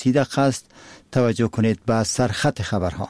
30 دقیقه است. توجه کنید به سرخط خبرها.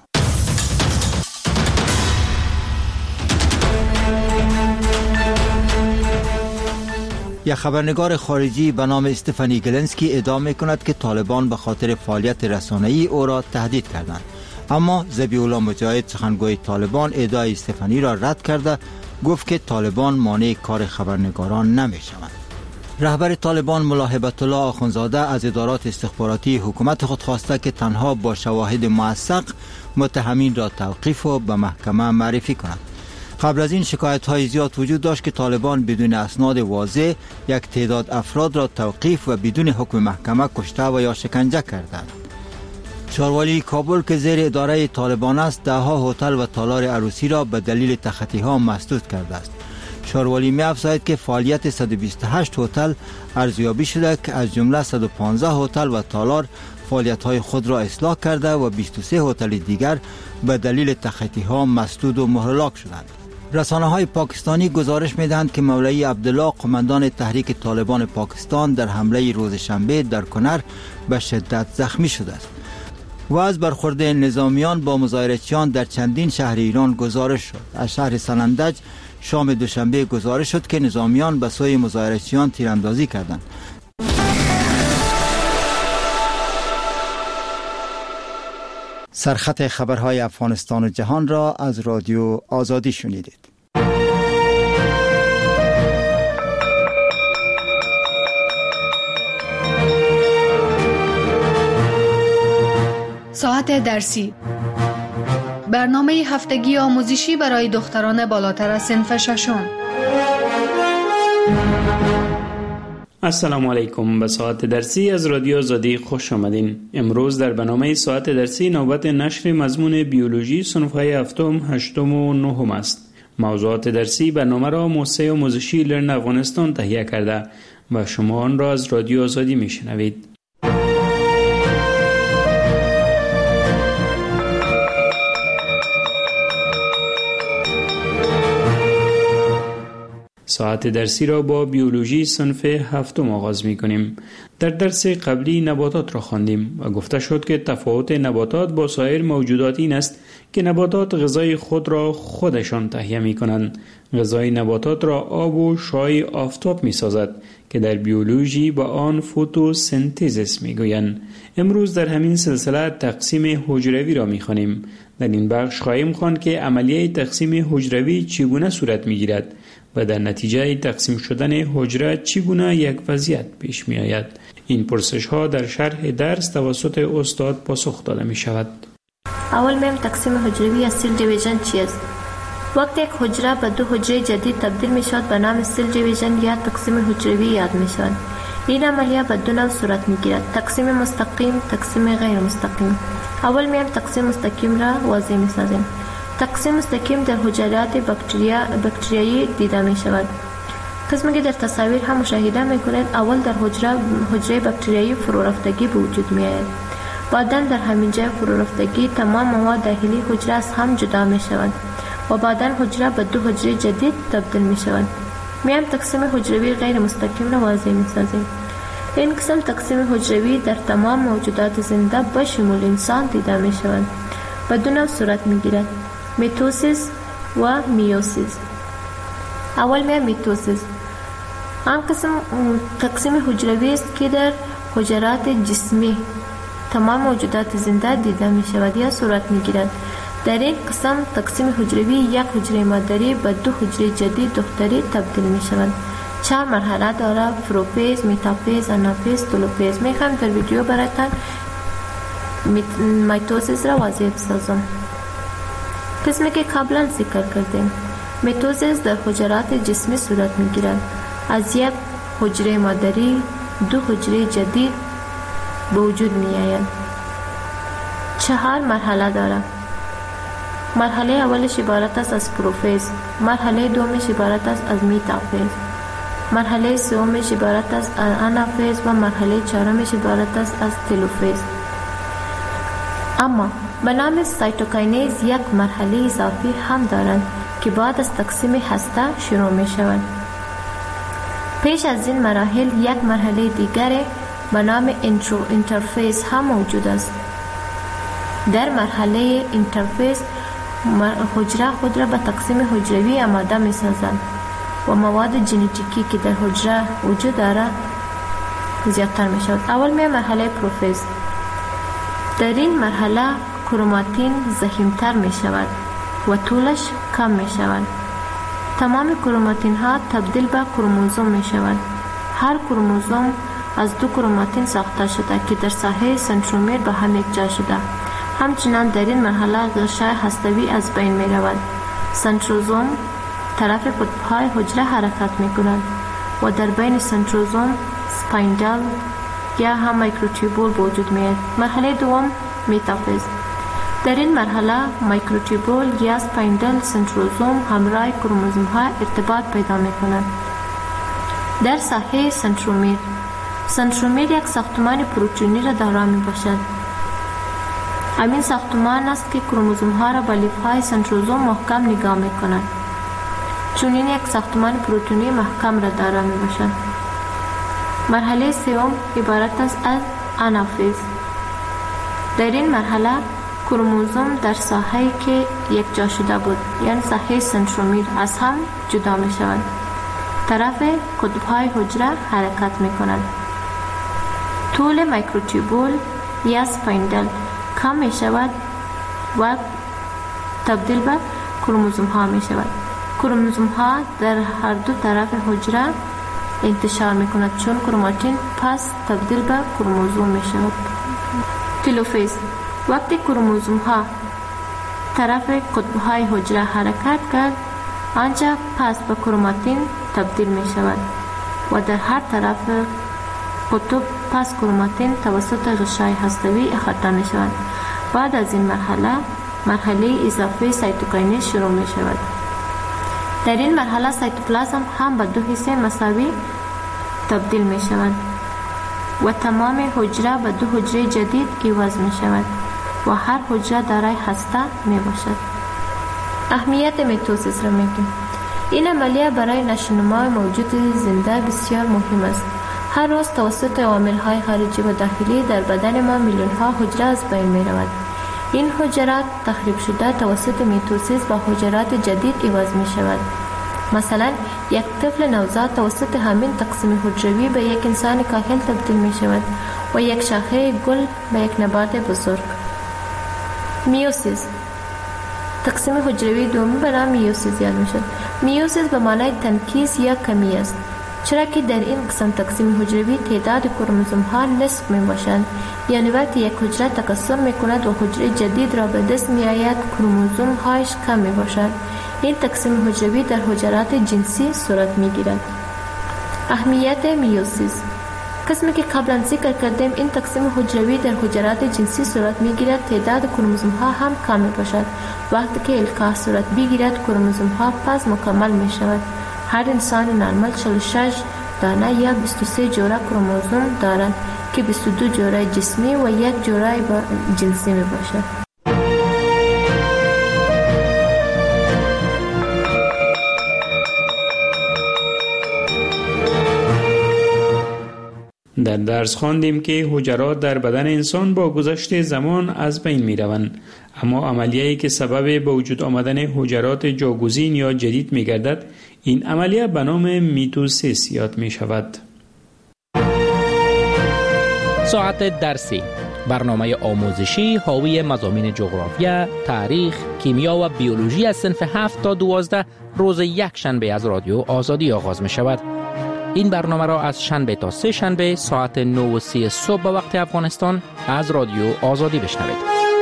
یک خبرنگار خارجی به نام استفانی گلنسکی ادعا می‌کند که طالبان به خاطر فعالیت رسانه‌ای او را تهدید کردند. اما ذبیح الله مجاهد سخنگوی طالبان ادعای استفانی را رد کرده گفت که طالبان مانع کار خبرنگاران نمی‌شوند. رهبر طالبان ملا هیبت الله آخوندزاده از ادارات استخباراتی حکومت خود خواسته که تنها با شواهد موثق متهمین را توقیف و به محکمه معرفی کنند. قبل از این شکایت‌های زیاد وجود داشت که طالبان بدون اسناد واضح یک تعداد افراد را توقیف و بدون حکم محکمه کشته و یا شکنجه کردند. شاروالی کابل که زیر اداره طالبان است، ده‌ها هتل و تالار عروسی را به دلیل تخطی‌ها مسدود کرده است. شاروالی می‌افزاید که فعالیت 128 هتل ارزیابی شده که از جمله 115 هتل و تالار فعالیت‌های خود را اصلاح کرده و 23 هتل دیگر به دلیل تخطی‌ها مسدود و مهلک شدند. رسانه‌های پاکستانی گزارش می‌دهند که مولوی عبدالله قماندان تحریک طالبان پاکستان در حمله روز شنبه در کنر به شدت زخمی شده است. و از برخورد نظامیان با مظاهرچیان در چندین شهر ایران گزارش شد. از شهر سنندج شام دوشنبه گزارش شد که نظامیان به سوی مظاهرچیان تیراندازی کردند. سرخط خبرهای افغانستان و جهان را از رادیو آزادی شنیدید. ساعت درسی، برنامه هفتگی آموزشی برای دختران بالاتر از صنف ششم. السلام علیکم. به ساعت درسی از رادیو آزادی خوش آمدین. امروز در برنامه ساعت درسی نوبت نشر مضمون بیولوژی صنف‌های هفتم، هشتم و نهم است. موضوعات درسی برنامه را موسسه آموزشی لرن افغانستان تهیه کرده و شما آن را از رادیو آزادی میشنوید. ساعت درسی را با بیولوژی صنف هفتم آغاز می کنیم. در درس قبلی نباتات را خواندیم و گفته شد که تفاوت نباتات با سایر موجودات این است که نباتات غذای خود را خودشان تهیه می کنند. غذای نباتات را آب و شعاع آفتاب می سازد که در بیولوژی با آن فتوسنتزیس می گویند. امروز در همین سلسله تقسیم حجروی را می خوانیم. در این بخش خواهیم خواند که عملیه تقسیم حجروی چگونه صورت می گیرد و در نتیجه تقسیم شدن حجره چگونه یک وضعیت پیش می آید. این پرسش ها در شرح درس توسط استاد پاسخ داده می شود. اول میم تقسیم حجروی یا سیل دیویژن چی است؟ وقتی یک حجره به دو حجره جدید تبدیل می شود به نام سیل دیویژن یا تقسیم حجروی یاد می شود. این عملیه به دو نوع صورت می گیرد: تقسیم مستقیم، تقسیم غیر مستقیم. اول میم تقسیم مستقیم را واضح می سازیم. تقسیم مستقیم در حجرات بکتریایی دیده می شود. قسمی که در تصاویر هم مشاهده می کنید، اول در حجره بکتریایی فرورفتگی به وجود می آید. بعدا در همین جای فرورفتگی تمام مواد داخلی حجره از هم جدا می شود و بعدا حجره به دو حجره جدید تبدیل می شود. میم تقسیم حجروی غیر مستقیم را واضح می سازیم. این قسم تقسیم حجروی در تمام موجودات زنده به شمول انسان دیده می شود. به دو نوع صورت می گیرد: میتوسیس و میوسیس. اول میم میتوسیس. آن قسم تقسیم حجروی است که در حجرات جسمی تمام موجودات زنده دیده می شود یا صورت می گیرد. در این قسم تقسیم حجروی یک حجره مادری به دو حجره جدید دختری تبدیل می شود. 4 مرحله دارد: پروفیز، متافیز، آنافیز، تولوفیز. می خواهم در ویدیو برایتان میتوسیس را واضح بسازم. قسمی که قبلا ذکر کردیم، میتوسیس در حجرات جسمی صورت می گیرد. از یک حجره مادری دو حجره جدید به وجود می آید. 4 مرحله دارد. مرحله اولش عبارت است از پروفیز، مرحله دومش عبارت است از میتافیز، مرحله سومش عبارت است از آنافیز و مرحله چهارمش عبارت است از تلوفیز. اما به نام سایتوکاینز یک مرحله اضافی هم دارند که بعد از تقسیم هسته شروع می شود. پیش از این مراحل یک مرحله دیگر به نام اینترفیس هم موجود است. در مرحله اینترفیس حجره خود را به تقسیم حجروی آماده می سازند و مواد ژنتیکی که در حجره وجود دارد زیادتر می شود. اول می مرحله پروفیز. در این مرحله کروماتین ضخیم‌تر می شود و طولش کم می شود. تمام کروماتین ها تبدیل به کروموزوم می شود. هر کروموزوم از 2 کروماتین ساخته شده که در ساحه سنترومیر به هم یکجا شده. همچنان در این مرحله غشای هسته‌ای از بین می رود. سنتروزوم طرف قطب‌های حجره حرکت می کند و در بین سنتروزوم سپایندل یا هم مایکروتوبول وجود می آید. مرحله دوم میتافیز. در این مرحله مایکروتوبول یا سپایندل سنتروزوم همراه کروموزوم ها ارتباط پیدا می کند. در ساحه سنترومیر یک ساختمان پروتئینی را دارا می باشد. همین ساختمان است که کروموزوم ها را با لیف های سنتروزوم محکم نگاه می کند. چون این یک ساختمان پروتئینی محکم را دارا می باشد. مرحله سوم عبارت است از آنافیز. در این مرحله کروموزوم در ساحه‌ای که یک جا شده بود یعنی ساحه سنترومیر از هم جدا می شود. طرف قطب‌های حجره حرکت می کند. طول مایکروتوبول یا سپایندل کم می شود و تبدیل به کروموزوم ها می شود. کروموزوم ها در هر دو طرف حجره انتشار می کند چون کروماتین پس تبدیل به کروموزوم می شود. تلوفیز. وقتی کروموزوم ها طرف قطب های حجره حرکت کرد آنجا پس به کروماتین تبدیل می شود و در هر طرف قطب پس کروماتین توسط غشای هسته‌ای احاطه می شود. بعد از این مرحله اضافه سایتوکینز شروع می شود. در این مرحله سایتوپلازم هم به 2 حصه مساوی تبدیل می شود و تمام حجره به 2 حجره جدید عوض می شود و هر حجره دارای هسته می باشد. اهمیت میتوسیس را میگیم. این عملیه برای نشوونما موجود زنده بسیار مهم است. هر روز توسط عوامل‌های خارجی و داخلی در بدن ما میلیون‌ها حجره از بین می‌رود. این حجرات تخریب شده توسط میتوسیس با حجرات جدید عوض می‌شود. مثلا یک طفل نوزاد توسط همین تقسیم حجروی به یک انسان کاهل تبدیل می‌شود و یک شاخه گل به یک نبات بزرگ. میوسیس. تقسیم حجروی دومی به نام میوسیس یاد می‌شود. میوسیس به معنای تنکیس یا کمی است. چرا که در این قسم تقسیم حجروی تعداد کروموزوم ها نصف می باشند، یعنی وقتی یک حجره تکثر می کند و حجره جدید را به دست می آید کروموزوم هایش کم می باشند. این تقسیم حجروی در حجرات جنسی صورت می گیرد. اهمیت میوسیس. قسمی که قبلا ذکر کردیم این تقسیم حجروی در حجرات جنسی صورت می گیرد تعداد کروموزوم ها هم کم می باشد. وقتی که القاح صورت بگیرد کروموزوم ها پس مکمل می شود. هر انسان نرمال 46 دانه یا 23 جوره کروموزوم دارد که 22 جوره جسمی و 1 جوره جنسی می باشد. در درس خواندیم که حجرات در بدن انسان با گذشت زمان از بین می روند، اما عملیه‌ای که سبب به وجود آمدن حجرات جاگزین یا جدید می گردد این عملیه به نام میتوسیس یاد می شود. ساعت درسی، برنامه آموزشی حاوی مضامین جغرافیا، تاریخ، کیمیا و بیولوژی از صنف 7 تا 12 روز یک شنبه از رادیو آزادی آغاز می شود. این برنامه را از شنبه تا سه شنبه ساعت 9:30 صبح به وقت افغانستان از رادیو آزادی بشنوید.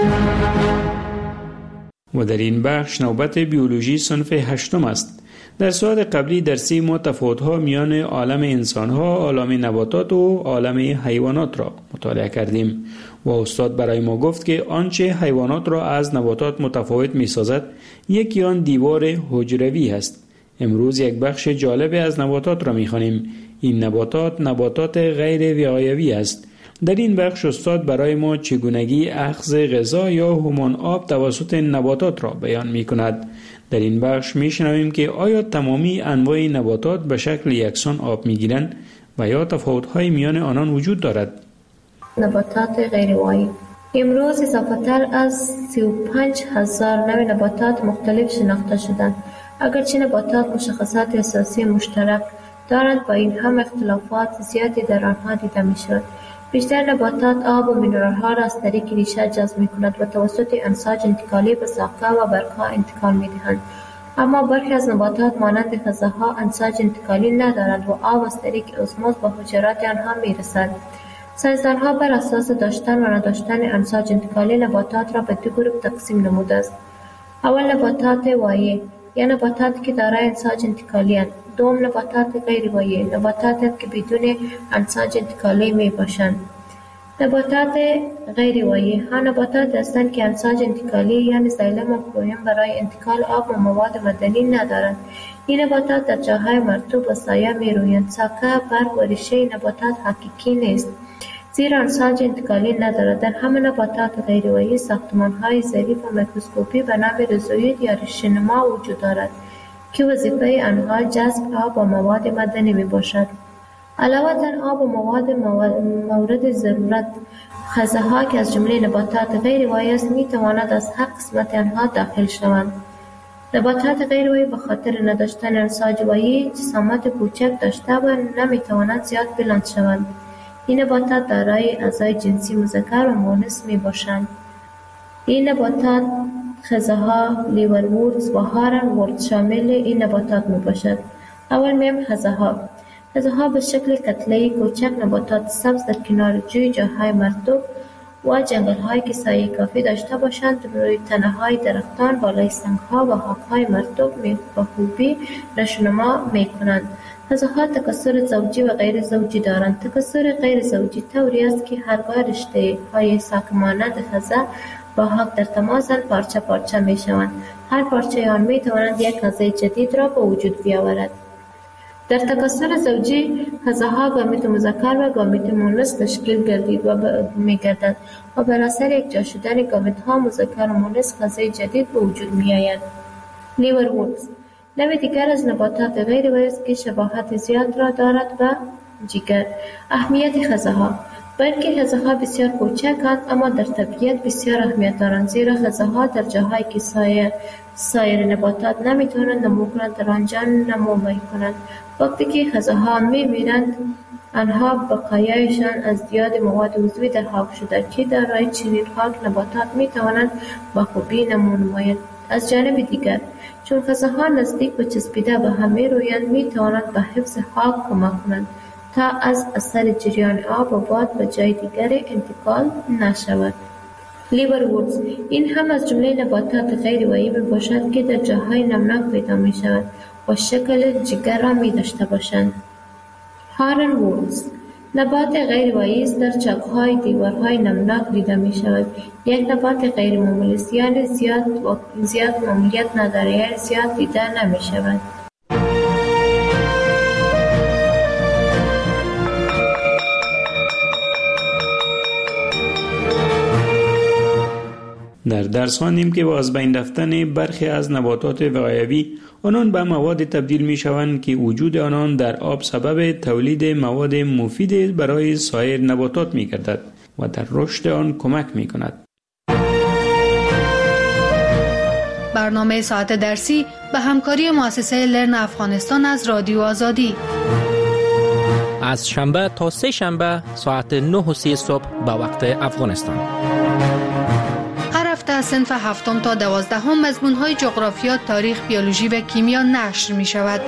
و در این بخش نوبت بیولوژی صنف 8 است. در ساعت قبلی درسی ما تفاوت‌ها میان عالم انسان‌ها، عالم نباتات و عالم حیوانات را مطالعه کردیم و استاد برای ما گفت که آنچه حیوانات را از نباتات متفاوت می‌سازد یکی آن دیوار حجروی است. امروز یک بخش جالب از نباتات را می‌خوانیم. این نباتات غیر وقایوی است. در این بخش استاد برای ما چگونگی اخذ غذا یا همان آب توسط نباتات را بیان می‌کند. در این بخش می‌شنویم که آیا تمامی انواع نباتات به شکل یکسان آب می‌گیرند و یا تفاوت‌های میان آنان وجود دارد. نباتات غیروایی. امروز اضافه‌تر از 35,000 نوع نباتات مختلف شناخته شدند. اگرچه نباتات مشخصات اساسی مشترک دارند، با این هم اختلافات زیادی در آنها دیده می‌شود. بیشتر نباتات آب و مینرال‌ها را از طریق ریشه جذب می‌کنند و توسط امزاج انتقالی به ساقه و برگ‌ها انتقال می‌دهند. اما برخی از نباتات مانند خزه‌ها امزاج انتقالی ندارند و آب از طریق اسموز به حجرات آنها می‌رسد. ساینسدان‌ها بر اساس داشتن و نداشتن امزاج انتقالی نباتات را به دو گروه تقسیم نموده است. اول نباتات وایع یا نباتاتی که دارای امزاج انتقالی اند. دوم نباتات غیر وایع، نباتاتی که بدون امزاج انتقالی می باشند. نباتات غیر وایع ها نباتات هستند که امزاج انتقالی یعنی زایلم و فلویم برای انتقال آب و مواد معدنی ندارند. این نباتات در جاهای مرطوب و سایه می رویند. ساقه، برگ و ریشه نباتات حقیقی نیست، زیرا امزاج انتقالی ندارد. در همه نباتات غیر وایع ساختمان‌های ظریف و میکروسکوپی به نام ریزوید یا ریشه‌نما وجود دارد که وظیفه آنها جذب آب و مواد معدنی می باشد. علاوه بر آب و مواد مورد ضرورت، خزه‌ها که از جمله نباتات غیر وایع است می تواند از هر قسمت آنها داخل شوند. نباتات غیر وایع به خاطر نداشتن امزاج وایع جسامت کوچک داشته و نمی توانند زیاد بلند شوند. این نباتات دارای اعضای جنسی مذکر و مؤنث می باشند. این نباتات خزه‌ها، لیوروردز و هارن‌وردز شامل این نباتات می باشد. اول میم خزه‌ها. خزه‌ها به شکل کتله‌ای کوچک نباتات سبز در کنار جوی، جاهای مرطوب و جنگل‌هایی که سایه کافی داشته باشند روی تنه‌های درختان، بالای سنگ‌ها و خاک‌های مرطوب به خوبی نشوونما می‌کنند. خزه‌ها تکثر زوجی و غیر زوجی دارند. تکثر غیر زوجی طوری است که هرگاه رشته‌های ساک‌مانند خزه با خاک در تماسند پارچه پارچه می‌شوند. هر پارچه آن می‌تواند یک خزه جدید را به وجود بیاورد. در تکثر زوجی خزه‌ها گامیت مذکر و گامیت مؤنث تشکیل می‌گردد و بر اثر یکجا شدن گامیت‌ها مذکر و مؤنث خزه جدید به وجود می‌آید. لیوروردز نوع دیگر از نباتات غیر وایع است که شباهت زیاد را دارد به جگر. اهمیت خزه‌ها. بلکه خزه‌ها بسیار کوچکند اما در طبیعت بسیار اهمیت دارند، زیرا خزه‌ها در جاهایی که سایر نباتات نمیتوانند نمو کنند در آنجا نمو میکنند. وقتی که خزه‌ها میمیرند آنها بقایایشان از زیاد مواد عضوی در خاک شده که دارای چنین خاک نباتات میتوانند با خوبی نمو نمایند. از جانب دیگر چون خزه‌ها نزدیک و چسبیده به هم میرویند میتوانند به حفظ خاک کمک کنند تا از اثر جریان آب و باد به جای دیگر انتقال نشود. لیوروردز این هم از جمله نباتات غیر وایع می باشد که در جاهای نمناک پیدا می شود و شکل جگر را می داشته باشند. هارن‌وردز نبات غیر وایع است، در چاک‌های دیوارهای نمناک دیده می شود. یک نبات غیر معمولی است، یعنی زیاد معمولیت ندارد، یعنی زیاد دیده نمی شود. در درس خواندیم که با از بین رفتن برخی از نباتات وقایوی آنان به مواد تبدیل می شوند که وجود آنان در آب سبب تولید مواد مفید برای سایر نباتات می گردد و در رشد آن کمک می کند. برنامه ساعت درسی به همکاری مؤسسه لرن افغانستان از رادیو آزادی از شنبه تا سه شنبه ساعت 9:30 صبح به وقت افغانستان. از صنف 7 تا 12 مضمون‌های جغرافیا، تاریخ، بیولوژی و کیمیا نشر می‌شود.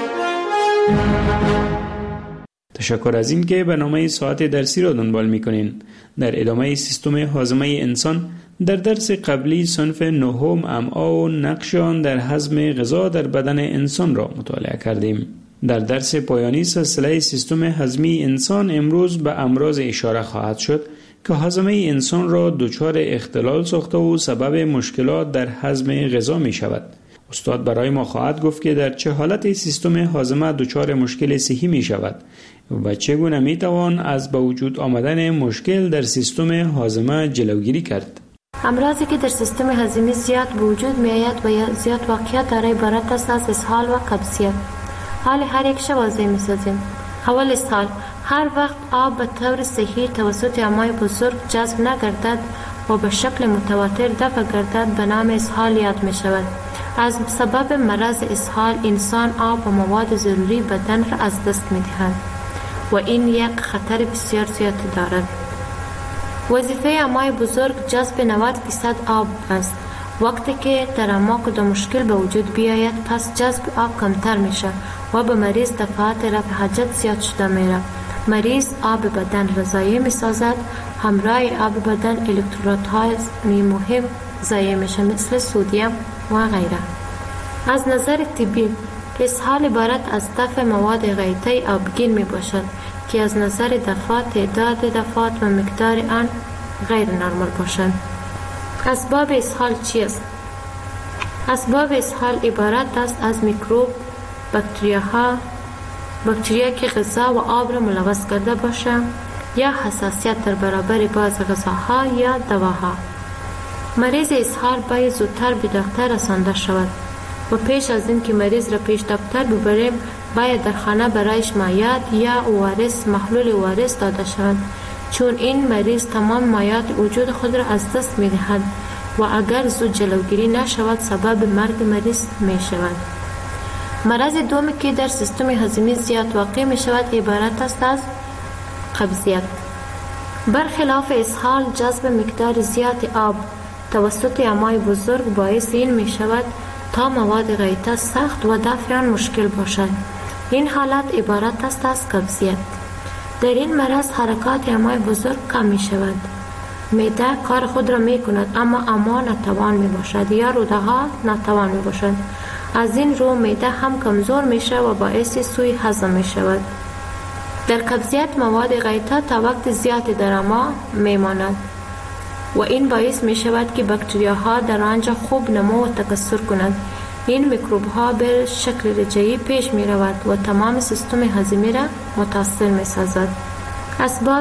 تشکر از این که برنامه ساعت درسی را دنبال می‌کنین. در ادامه سیستم هاضمه انسان در درس قبلی صنف 9 امعا و نقش آن در هضم غذا در بدن انسان را مطالعه کردیم. در درس پایانی سلسله سیستم هضمی انسان امروز به امراض اشاره خواهد شد که هاضمه انسان را دچار اختلال ساخته و سبب مشکلات در هضم غذا می شود. استاد برای ما خواهد گفت که در چه حالت سیستم هاضمه دچار مشکل صحی می شود و چگونه می توان از به وجود آمدن مشکل در سیستم هاضمه جلوگیری کرد. امراضی که در سیستم هاضمه زیاد به وجود می آید و زیاد واقعیت دارای عبارت است از اسهال و قبضیت. حال هر یک شو واضح می سازیم. اول اسهال. هر وقت آب به طور صحیح توسط امعای بزرگ جذب نگردد و به شکل متواتر دفع گردد به نام اسهال یاد می شود. از سبب مرض اسهال انسان آب و مواد ضروری بدن را از دست می دهد و این یک خطر بسیار زیادی دارد. وظیفه امعای بزرگ جذب 90% آب است. وقتی که در امعا کدام مشکل به وجود بیاید پس جذب آب کمتر می شود و به مریض دفعات رفع حاجت زیاد شده می رود. مریض آب بدن را ضایع می سازد. همراه آب بدن الکترودهای مهم ضایع می شود مثل سدیم و غیره. از نظر طبی اسهال عبارت از دفع مواد غیطی آبگین می باشد که از نظر دفعات تعداد دفعات و مقدار آن غیر نرمال باشد. اسباب اسهال چیست؟ اسباب اسهال عبارت است از میکروب، باکتریا که غذا و آب را ملوث کرده باشند یا حساسیت در برابر بعض غذاها یا دواها. مریض اسهال باید زودتر به دکتر رسانده شود و پیش از این که مریض را پیش دکتر ببریم باید در خانه برایش مایعات یا ORS محلول ORS داده شود، چون این مریض تمام مایعات وجود خود را از دست می دهد و اگر زود جلوگیری نشود سبب مرگ مریض می شود. مرض دومی که در سیستم هضمی زیاد واقع می شود عبارت است از قبضیت. برخلاف اسهال جذب مقدار زیاد آب توسط امعای بزرگ باعث این می شود تا مواد غیطه سخت و دفع آن مشکل باشد. این حالت عبارت است از قبضیت. در این مرض حرکات امعای بزرگ کم می شود. معده کار خود را می کند اما امعا ناتوان می باشد یا روده ها ناتوان می باشد. از این رو معده هم کمزور می شود و باعث سوء هضم می شود. در قبضیت مواد غیطه تا وقت زیادی در امعا می ماند و این باعث می شود که باکتریاها در آنجا خوب نمو و تکثر کنند. این میکروب ها به شکل رجعی پیش می رود و تمام سیستم هضمی را متاثر می سازد. اسباب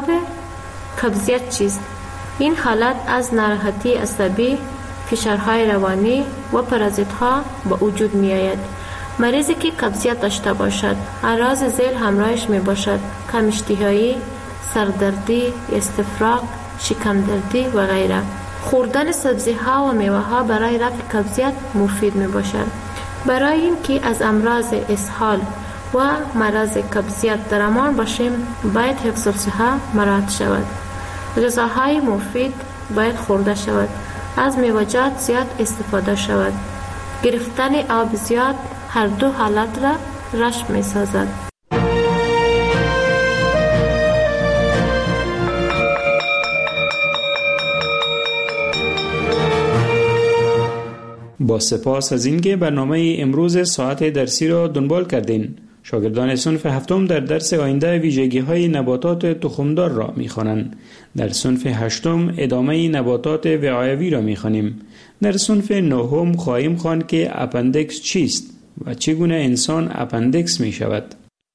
قبضیت چیست؟ این حالت از ناراحتی عصبی، فشارهای روانی و پرازیت ها به وجود می آید. مریضی که قبضیت داشته باشد اعراض ذیل همراهش می باشد: کم اشتهایی، سردردی، استفراغ، شکم دردی و غیره. خوردن سبزی ها و میوه ها برای رفع قبضیت مفید می باشد. برای اینکه از امراض اسهال و مرض قبضیت در امان باشیم باید حفظ الصحه مراعات شود. غذاهای مفید باید خورده شود. از میوه‌جات زیاد استفاده شود. گرفتن آب زیاد هر دو حالت را رشد می سازد. با سپاس از اینکه برنامه امروز ساعت درسی را دنبال کردین. شاگردان صنف هفتم در درس آینده ویژگی‌های نباتات تخمدار را می‌خوانند. در صنف هشتم ادامه نباتات وعایوی را می‌خوانیم. در صنف نهم خواهیم خواند که اپندکس چیست و چگونه انسان اپندکس می‌شود.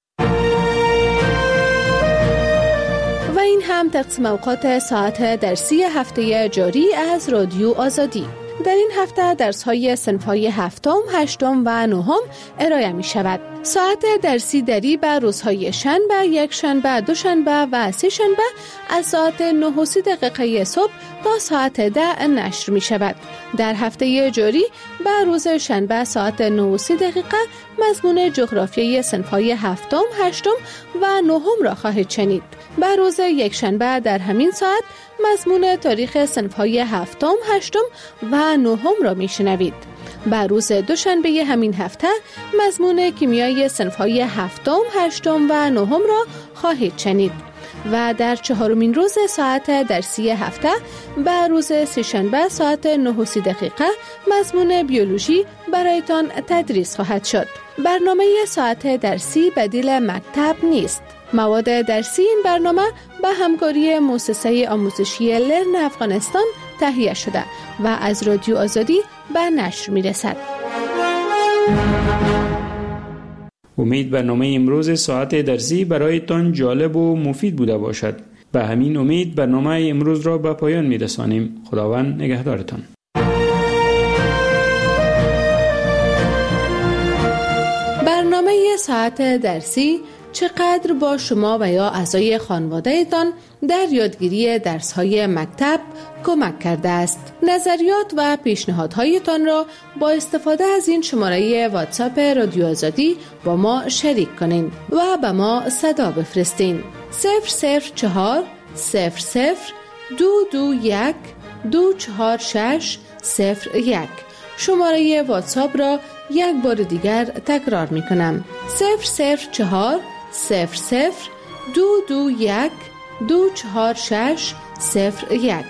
و این هم تقسیم اوقات ساعت درسی هفته جاری از رادیو آزادی. در این هفته درس‌های صنف‌های هفتم، هشتم و نهم ارائه می‌شود. ساعت درسی دری به روزهای شنبه، یک شنبه، دوشنبه و سه شنبه از ساعت 9:30 صبح تا ساعت 10 نشر می‌شود. در هفته جاری به روز شنبه ساعت 9:30 مضمون جغرافیای صنف‌های هفتم، هشتم و نهم را خواهید شنید. به روز یک شنبه در همین ساعت مضمون تاریخ صنف‌های هفتم، هشتم و نهم را میشنوید. به روز دوشنبه همین هفته مضمون کیمیای صنف‌های هفتم، هشتم و نهم را خواهید شنید. و در چهارمین روز ساعت درسی هفته به روز سه‌شنبه ساعت 9:30 مضمون بیولوژی برایتان تدریس خواهد شد. برنامه ساعت درسی بدیل مکتب نیست. مواد درسی این برنامه به همکاری مؤسسه آموزشی لرن افغانستان تهیه شده و از رادیو آزادی به نشر میرسد. امید برنامه امروز ساعت درسی برایتان جالب و مفید بوده باشد. به همین امید برنامه امروز را به پایان میرسانیم. خداوند نگهدارتان. برنامه ساعت درسی چقدر با شما و یا اعضای خانواده‌تان در یادگیری درس‌های مکتب کمک کرده است. نظریات و پیشنهادهایتان را با استفاده از این شماره واتساپ رادیو آزادی با ما شریک کنین و به ما صدا بفرستین. 004 00 221 246 01. شماره واتساپ را یک بار دیگر تکرار می کنم. 004 00 221 246 01.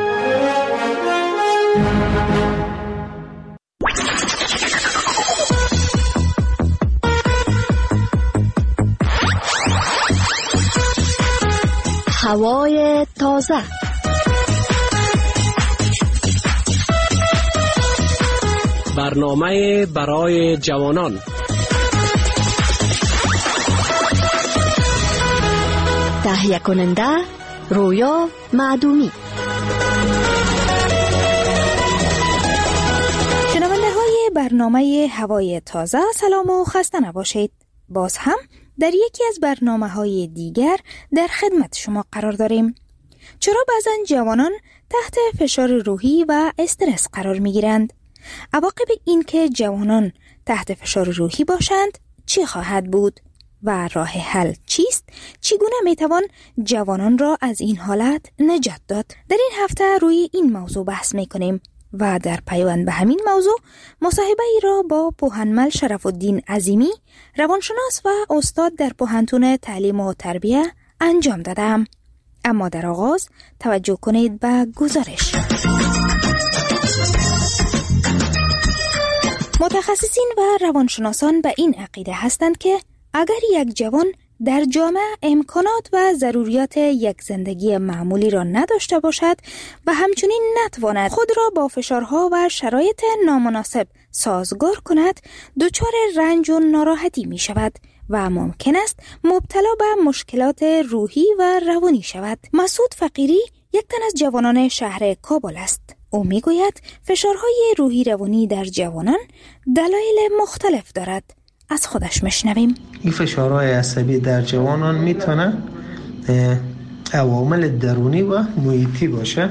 هوای تازه. برنامه برای جوانان. تهیه کننده رویا معدومی. شنونده های برنامه هوای تازه، سلام و خسته نباشید. باز هم در یکی از برنامه های دیگر در خدمت شما قرار داریم. چرا بعضن جوانان تحت فشار روحی و استرس قرار می گیرند؟ عواقب این که جوانان تحت فشار روحی باشند چی خواهد بود؟ و راه حل چیست؟ چگونه می توان جوانان را از این حالت نجات داد؟ در این هفته روی این موضوع بحث می کنیم و در پیوند به همین موضوع مصاحبه ای را با پوهنمل شرف الدین عظیمی، روانشناس و استاد در پوهنتون تعلیم و تربیه انجام دادم. اما در آغاز توجه کنید به گزارش. متخصصین و روانشناسان به این عقیده هستند که اگر یک جوان در جامعه امکانات و ضروریات یک زندگی معمولی را نداشته باشد و همچنین نتواند خود را با فشارها و شرایط نامناسب سازگار کند، دچار رنج و ناراحتی می شود و ممکن است مبتلا به مشکلات روحی و روانی شود. مسعود فقیری یک تن از جوانان شهر کابل است. او می گوید فشارهای روحی روانی در جوانان دلایل مختلف دارد. از خودش مشنویم. این فشارهای عصبی در جوانان میتونه عوامل درونی و محیطی باشه.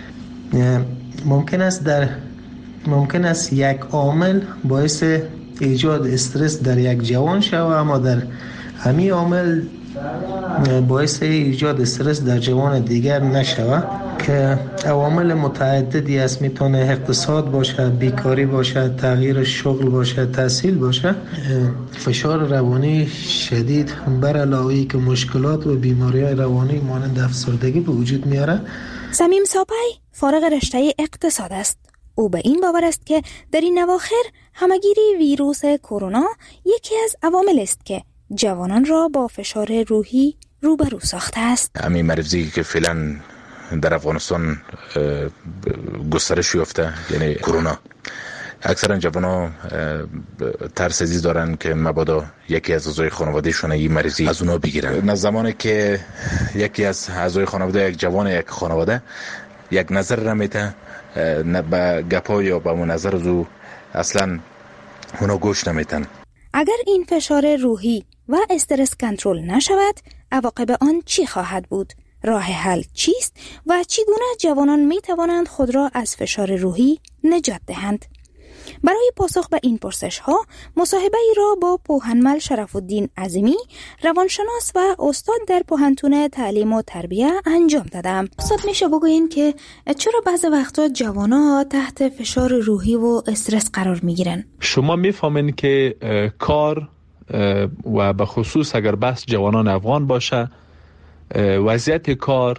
ممکن است یک عامل باعث ایجاد استرس در یک جوان شود، اما در همین عامل باعث ایجاد استرس در جوان دیگر نشود که عوامل متعددی است. میتونه اقتصاد باشه، بیکاری باشه، تغییر شغل باشه، تحصیل باشه. فشار روانی شدید بر علاوه که مشکلات و بیماری‌های روانی مانند افسردگی به وجود میاره. صمیم ساپای فارغ رشته اقتصاد است. او به این باور است که در این اواخر همگیری ویروس کرونا یکی از عوامل است که جوانان را با فشار روحی روبرو ساخته است. همین مرضی که فعلا در افغانستان گسترش یافته، یعنی کرونا، اکثرا جوانان ترس ازی دارن که مبادا یکی از اعضای خانوادهشون این مرضی از اونا بگیرن. زمانی که یکی از اعضای خانواده، یک جوان یک خانواده، یک نظر را میته به گپا یا به اون نظر از او اصلا اونا گوش نمیتن. اگر این فشار روحی و استرس کنترل نشود، عواقب آن چی خواهد بود؟ راه حل چیست و چگونه جوانان می توانند خود را از فشار روحی نجات دهند؟ برای پاسخ به این پرسش ها مصاحبه ای را با پوهنمل شرف الدین عظیمی، روانشناس و استاد در پوهنتون تعلیم و تربیه انجام دادم. استاد میشه بگوین که چرا بعضی وقتا جوانا تحت فشار روحی و استرس قرار میگیرن؟ شما میفهمین که کار و به خصوص اگر بحث جوانان افغان باشه، وضعیت کار،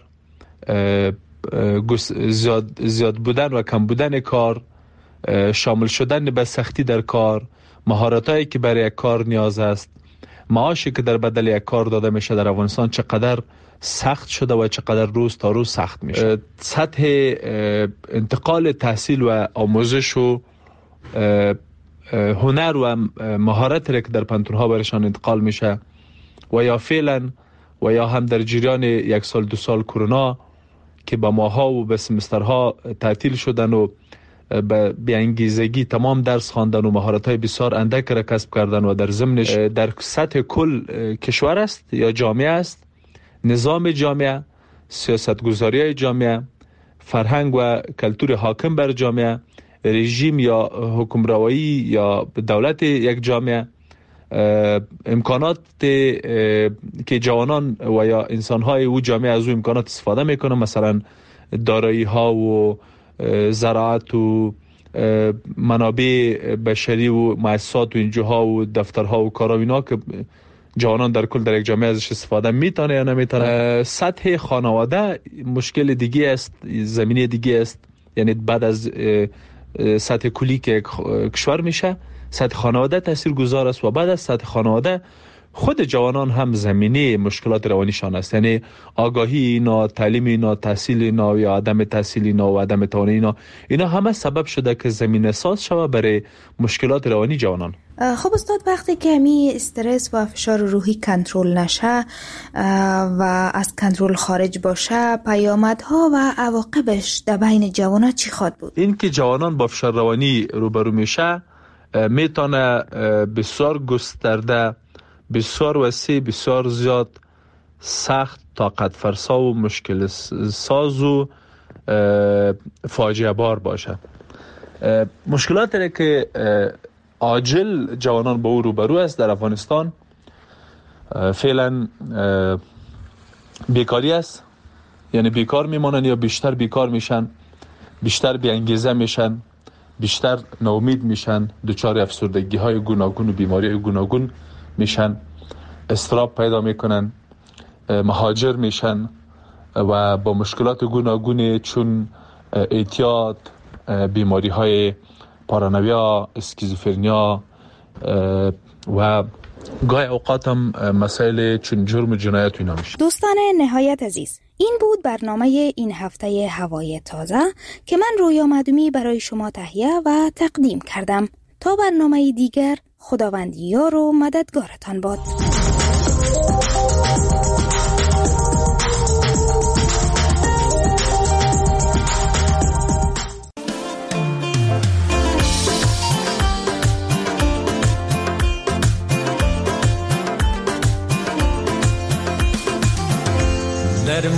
زیاد بودن و کم بودن کار، شامل شدن به سختی در کار، مهارتایی که برای یک کار نیاز است، معاشی که در بدل یک کار داده میشه در افغانستان چقدر سخت شده و چقدر روز تا روز سخت میشه. سطح انتقال تحصیل و آموزش و هنر و مهارت که در پانتونها برشان انتقال میشه و یا فعلا و یا هم در جریان یک سال دو سال کرونا که با ماها و به سمسترها تعطیل شدن و به بی‌انگیزگی تمام درس خواندن و مهارت‌های بسیار اندک را کسب کردن و در ضمنش در سطح کل کشور است یا جامعه است، نظام جامعه، سیاستگذاری جامعه، فرهنگ و کلتور حاکم بر جامعه، رژیم یا حکمرانی یا دولت یک جامعه، امکانات که جوانان و یا انسان‌های او جامعه از او امکانات استفاده میکنن، مثلا دارایی ها و زراعت و منابع بشری و مؤسسات و اینجاها و دفترها و کارا اینا که جوانان در کل در یک جامعه ازش استفاده میتونه یا نمیتونه. سطح خانواده مشکل دیگه است، زمینه دیگه است. یعنی بعد از سطح کلی که کشور میشه، سطح خانواده تاثیرگذار است و بعد از سطح خانواده خود جوانان هم زمینه مشکلات روانیشان است. یعنی آگاهی اینا، تعلیم اینا، تحصیل اینا یا عدم تحصیل اینا و عدم توانایی اینا همه سبب شده که زمینه ساز شود برای مشکلات روانی جوانان. خب استاد، وقتی که همی استرس و فشار روحی کنترل نشه و از کنترل خارج باشه، پیامدها و عواقبش در بین جوانان چی خواهد بود؟ این که جوانان با فشار روانی روبرو میشه میتونه بسیار گسترده، بسیار وسیع، بسیار زیاد، سخت، طاقت فرسا و مشکل ساز و فاجعه بار باشه. مشکلاتی که عاجل جوانان با او روبرو است در افغانستان فعلا بیکاری است. یعنی بیکار میمانن یا بیشتر بیکار میشن، بیشتر بی‌انگیزه میشن، بیشتر ناامید میشن، دچار افسردگی های گوناگون و بیماری های گوناگون میشن، اضطراب پیدا میکنن، مهاجر میشن و با مشکلات گوناگون چون اعتیاد، بیماری های پارانویا، اسکیزوفرنیا و گاهی اوقات هم مسائل چون جرم و جنایت اینا میشه. دوستان نهایت عزیز، این بود برنامه این هفته هوای تازه که من رویا معدومی برای شما تهیه و تقدیم کردم. تا برنامه دیگر، خداوند یار و مددگارتان باد. در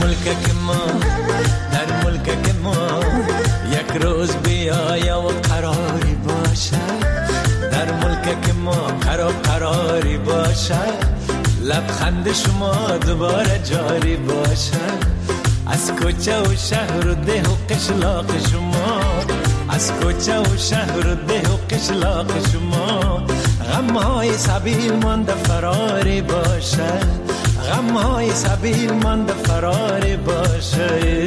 ملک ما یک روز بیایا و قراری باشه، در ملک ما قراری باشه، لبخند شما دوباره جاری باشه، از کوچه و شهر و ده و قشلاق شما، از کوچه و شهر و ده و قشلاق شما، غمهای سبیل مانده فراری باشه، غمهای سبیل مانده فراری باشه،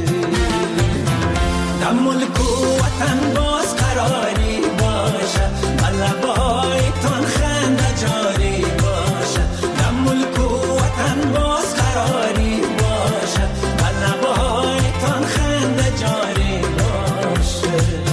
در ملک و وطن باز قراری باشه، لبایتان خنده جاری باشه، در ملک و وطن باز قراری باشه، لبایتان خنده جاری باشه.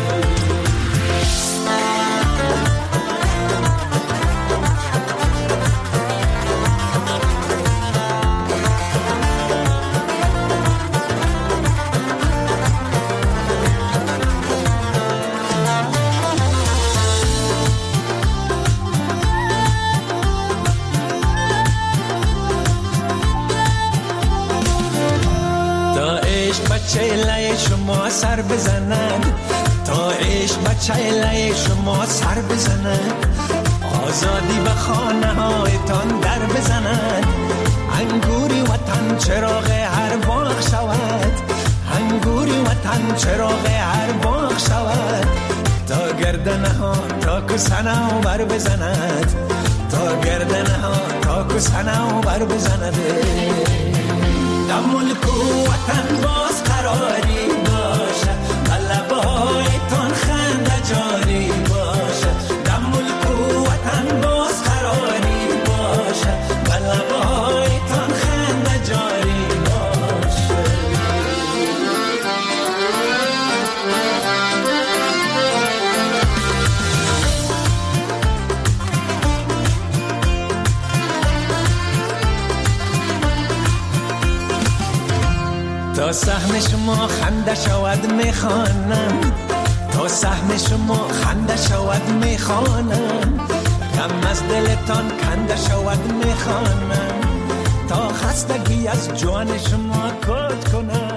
چهله شما سر بزنند، تا عشق بچه چهله شما سر بزنند، آزادی به خانه هایتان در بزنند، انگوری وطن چراغ هر باغ شود، انگوری وطن چراغ هر باغ شود، تا گردنه ها تا کسنه و بر بزند، تا گردنه ها تا کسنه و بر بزند، در ملک و وطن باز قراری باشه، لبایتان خنده جاری باشه، در ملک و وطن باز قراری باشه، لبایتان خنده جاری باشه. تا سهم شما خنده شود میخوانم، تا سهم شما خنده شود میخوانم، غم از دلتان کنده شود میخوانم، تا خستگی از جان شما کج کنم.